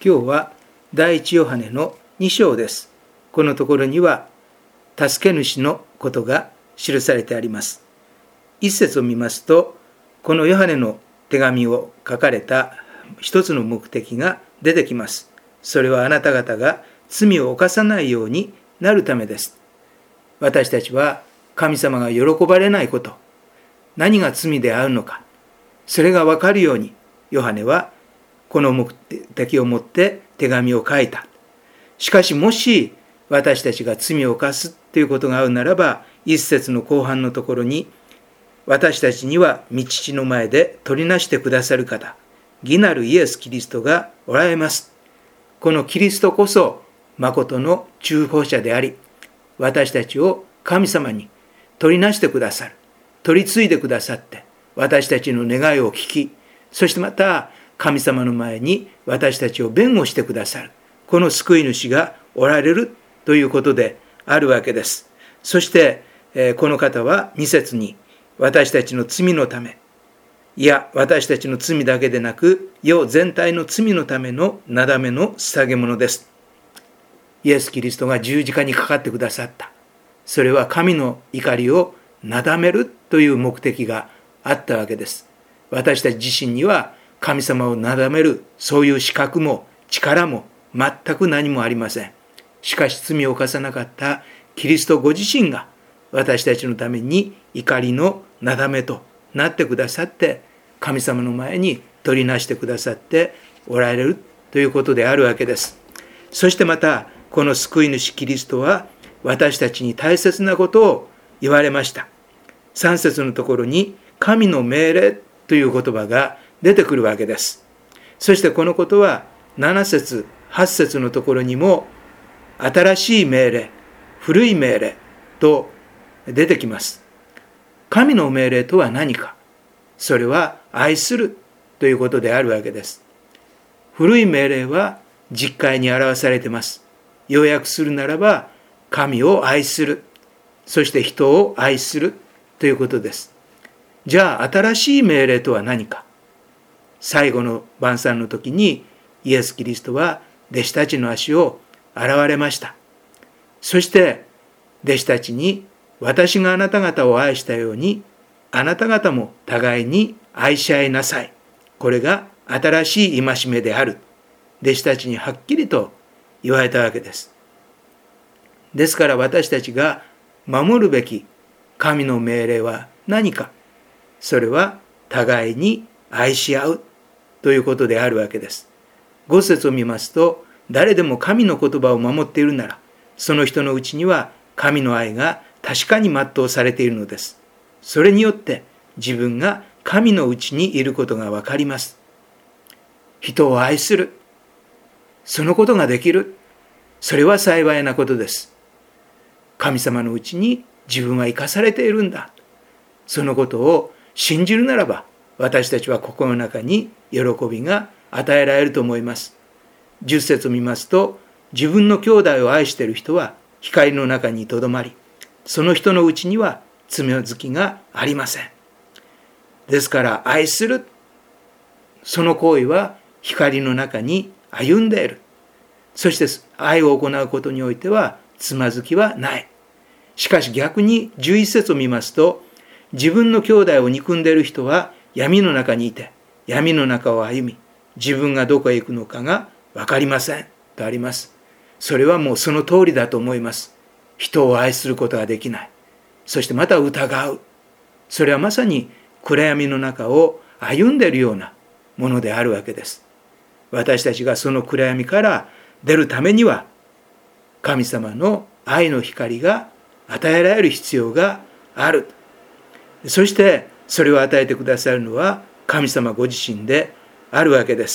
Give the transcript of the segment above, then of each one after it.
今日は第一ヨハネの2章です。このところには助け主のことが記されてあります。一節を見ますと、このヨハネの手紙を書かれた一つの目的が出てきます。それはあなた方が罪を犯さないようになるためです。私たちは神様が喜ばれないこと、何が罪であるのか、それが分かるようにヨハネはこの目的を持って手紙を書いた。しかしもし私たちが罪を犯すということがあるならば、一節の後半のところに、私たちには御父の前で取りなしてくださる方、義なるイエス・キリストがおられます。このキリストこそ誠の中保者であり、私たちを神様に取りなしてくださる、取り継いでくださって、私たちの願いを聞き、そしてまた神様の前に私たちを弁護してくださる、この救い主がおられるということであるわけです。そしてこの方は2節に、私たちの罪のため、いや私たちの罪だけでなく世全体の罪のためのなだめの捧げ物です。イエス・キリストが十字架にかかってくださった。それは神の怒りをなだめるという目的があったわけです。私たち自身には神様をなだめるそういう資格も力も全く何もありません。しかし罪を犯さなかったキリストご自身が私たちのために怒りのなだめとなってくださって、神様の前に取りなしてくださっておられるということであるわけです。そしてまたこの救い主キリストは私たちに大切なことを言われました。3節のところに神の命令という言葉が出てくるわけです。そしてこのことは7節8節のところにも新しい命令、古い命令と出てきます。神の命令とは何か。それは愛するということであるわけです。古い命令は実戒に表されています。要約するならば、神を愛する、そして人を愛するということです。じゃあ新しい命令とは何か。最後の晩餐の時にイエス・キリストは弟子たちの足を洗われました。そして弟子たちに、私があなた方を愛したようにあなた方も互いに愛し合いなさい。これが新しい戒めである。弟子たちにはっきりと言われたわけです。ですから私たちが守るべき神の命令は何か。それは互いに愛し合うということであるわけです。5節を見ますと、誰でも神の言葉を守っているなら、その人のうちには神の愛が確かに全うされているのです。それによって自分が神のうちにいることがわかります。人を愛する。そのことができる。それは幸いなことです。神様のうちに自分は生かされているんだ。そのことを信じるならば、私たちは心の中に喜びが与えられると思います。10節を見ますと、自分の兄弟を愛している人は光の中にとどまり、その人のうちには罪の付きがありません。ですから愛する、その行為は光の中に歩んでいる。そして愛を行うことにおいてはつまずきはない。しかし逆に11節を見ますと、自分の兄弟を憎んでいる人は闇の中にいて、闇の中を歩み、自分がどこへ行くのかが分かりませんとあります。それはもうその通りだと思います。人を愛することができない。そしてまた疑う。それはまさに暗闇の中を歩んでいるようなものであるわけです。私たちがその暗闇から出るためには、神様の愛の光が与えられる必要がある。そしてそれを与えてくださるのは神様ご自身であるわけです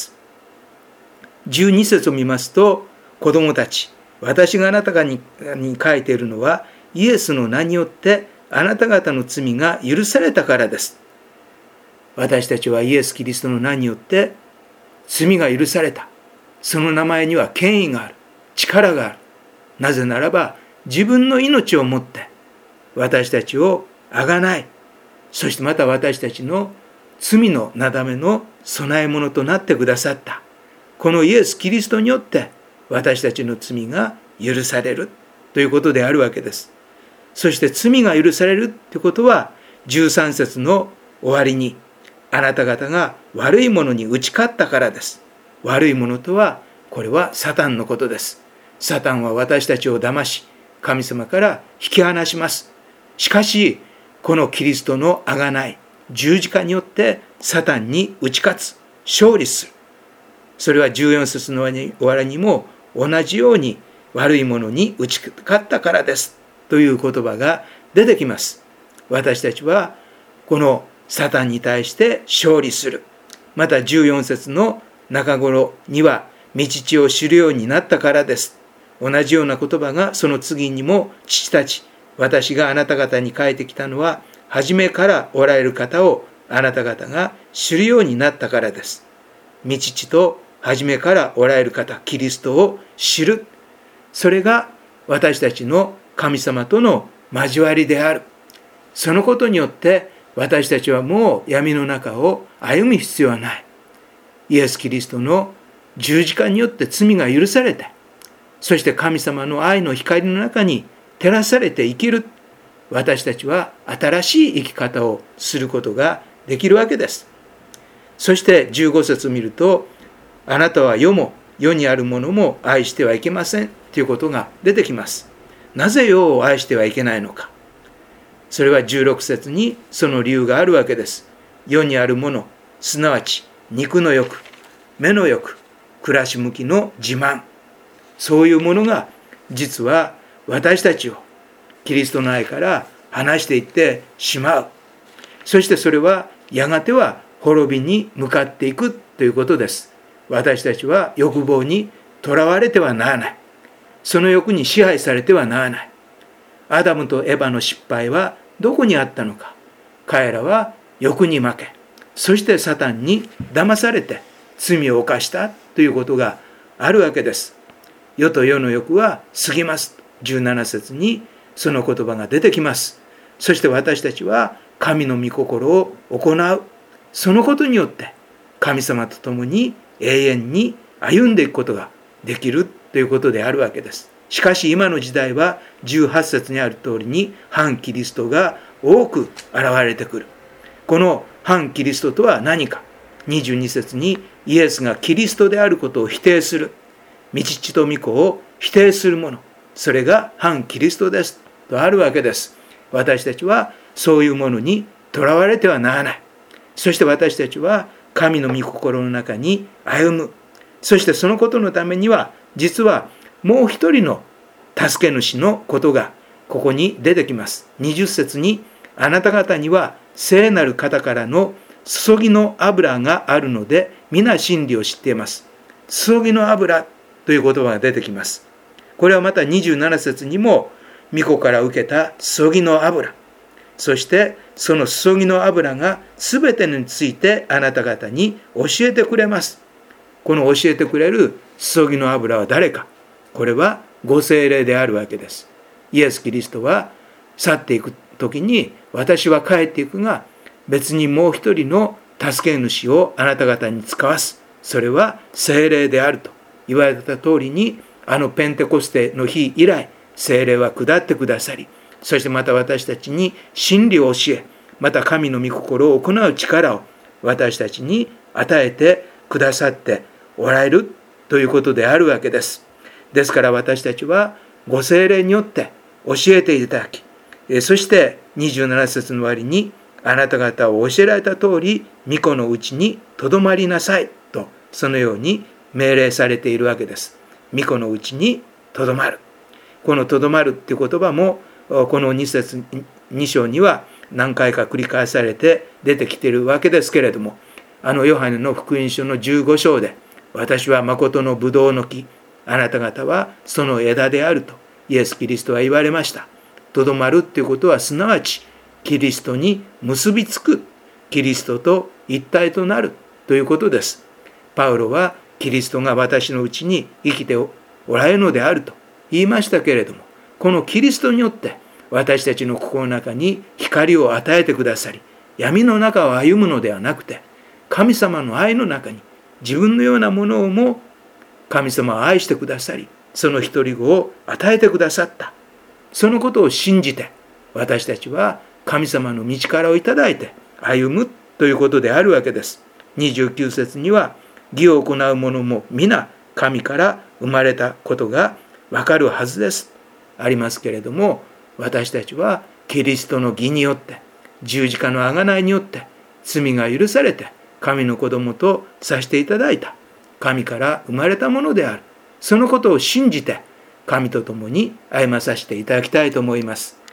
。12節を見ますと、子供たち、私があなた方に書いているのは、イエスの名によってあなた方の罪が許されたからです。私たちはイエス・キリストの名によって罪が許された。その名前には権威がある。力がある。なぜならば、自分の命をもって私たちをあがない。そしてまた私たちの罪のなだめの備え物となってくださった。 このイエス・キリストによって私たちの罪が許されるということであるわけです。そして罪が許されるということは、13節の終わりに、あなた方が悪いものに打ち勝ったからです。悪いものとは、これはサタンのことです。サタンは私たちを騙し、神様から引き離します。しかし、このキリストの贖い、十字架によってサタンに打ち勝つ、勝利する。それは14節の終わりにも同じように悪いものに打ち勝ったからですという言葉が出てきます。私たちはこのサタンに対して勝利する。また14節の中頃には御父を知るようになったからです。同じような言葉がその次にも、父たち、私があなた方に書いてきたのは、初めからおられる方をあなた方が知るようになったからです。御父と初めからおられる方、キリストを知る。それが私たちの神様との交わりである。そのことによって私たちはもう闇の中を歩む必要はない。イエス・キリストの十字架によって罪が許されて、そして神様の愛の光の中に照らされて生きる。私たちは新しい生き方をすることができるわけです。そして15節を見ると、あなたは世も世にあるものも愛してはいけませんということが出てきます。なぜ世を愛してはいけないのか。それは16節にその理由があるわけです。世にあるもの、すなわち肉の欲、目の欲、暮らし向きの自慢、そういうものが実は私たちをキリストの愛から離していってしまう。そしてそれはやがては滅びに向かっていくということです。私たちは欲望にとらわれてはならない。その欲に支配されてはならない。アダムとエバの失敗はどこにあったのか。彼らは欲に負け、そしてサタンに騙されて罪を犯したということがあるわけです。世と世の欲は過ぎます。17節にその言葉が出てきます。そして私たちは神の御心を行う。そのことによって神様と共に永遠に歩んでいくことができるということであるわけです。しかし今の時代は18節にある通りに反キリストが多く現れてくる。この反キリストとは何か。22節にイエスがキリストであることを否定する。御父と御子を否定するもの。それが反キリストですとあるわけです。私たちはそういうものにとらわれてはならない。そして私たちは神の御心の中に歩む。そしてそのことのためには実はもう一人の助け主のことがここに出てきます。20節にあなた方には聖なる方からの注ぎの油があるので皆真理を知っています。注ぎの油という言葉が出てきます。これはまた27節にも御子から受けた注ぎの油、そしてその注ぎの油がすべてについてあなた方に教えてくれます。この教えてくれる注ぎの油は誰か。これはご聖霊であるわけです。イエス・キリストは去っていくときに私は帰っていくが別にもう一人の助け主をあなた方に使わす。それは聖霊であると言われた通りにあのペンテコステの日以来聖霊は下ってくださり、そしてまた私たちに真理を教え、また神の御心を行う力を私たちに与えてくださっておられるということであるわけです。ですから私たちはご聖霊によって教えていただき、そして27節の終わりにあなた方を教えられた通り御子のうちにとどまりなさいとそのように命令されているわけです。御子のうちにとどまる。このとどまるっていう言葉もこの2章には何回か繰り返されて出てきているわけですけれども、ヨハネの福音書の15章で私は誠のブドウの木、あなた方はその枝であるとイエス・キリストは言われました。とどまるっていうことはすなわちキリストに結びつく、キリストと一体となるということです。パウロはキリストが私のうちに生きておられるのであると言いましたけれども、このキリストによって私たちの心の中に光を与えてくださり、闇の中を歩むのではなくて神様の愛の中に自分のようなものをも神様を愛してくださり、その一人子を与えてくださった。そのことを信じて、私たちは神様の道からをいただいて歩むということであるわけです。29節には、義を行う者も皆神から生まれたことがわかるはずです。ありますけれども、私たちはキリストの義によって、十字架の贖いによって、罪が許されて、神の子供とさせていただいた。神から生まれたものである。そのことを信じて、神と共に歩まさせていただきたいと思います。